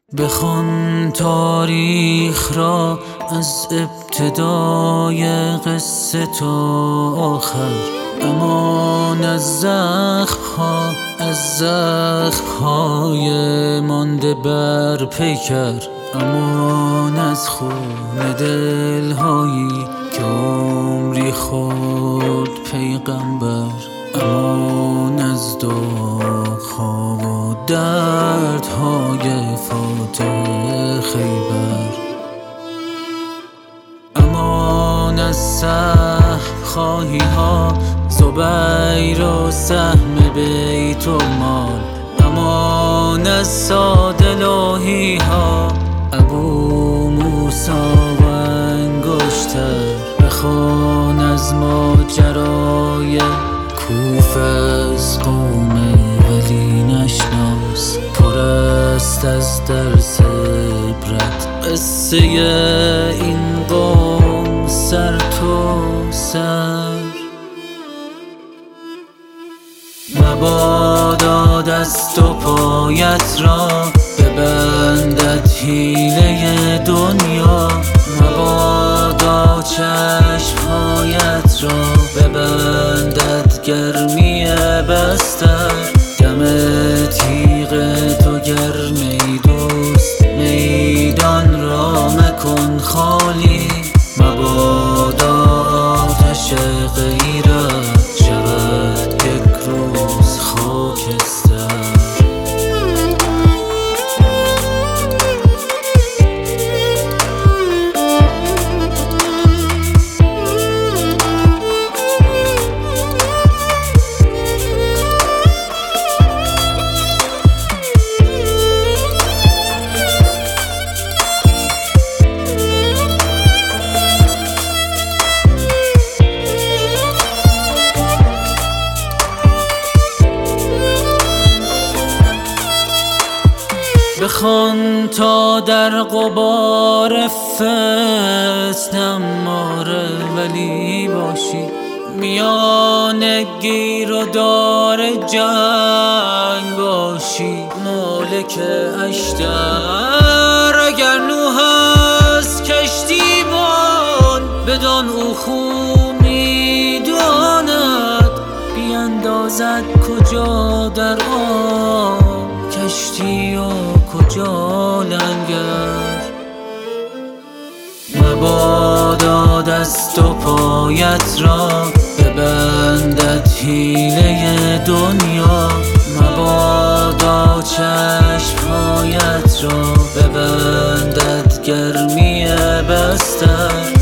بخوان تاریخ را از ابتدای قصه تا آخر، امان از زخم‌های مانده بر پیکر، امان از خون دلهایی که عمری خورد پیغمبر، امان از داغ‌ها و دردهای فاتح خیبر، امان از سهم خواهی‌ها زبیر و سهم بیت المال، امان از ساده لوحی‌ها ابو موسی و انگشتر، بخوان از ماجرای کوفه از قوم ولی نشناس، پر است از درس عبرت قصه این قوم سر تا سر. مبادا دست و پایت را ببندد حیله دنیا، مبادا چشمهایت را ببندد گرمی بستر، دم تیغ تو گرمی دوست میدان را مکن خالی، مبادا آتش غیرت شود یک روز خاکستر. بخوان تا در غبار فتنه ماره ولی باشی، میان گیر و دار جنگ باشی، مالک اشتر اگر نوح است کشتیبان، بدان او خو میداند بیندازد کجا در آب کشتی و کجا لنگر. مبادا دست و پایت را ببندد حیله دنیا، مبادا چشمهایت را ببندد گرمی بستر،